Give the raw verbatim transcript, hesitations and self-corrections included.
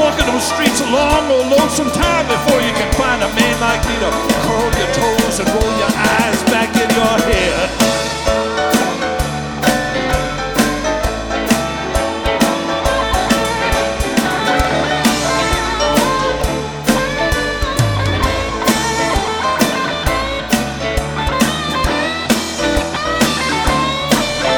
walking those streets a long, old lonesome time before you can find a man like me to curl your toes and roll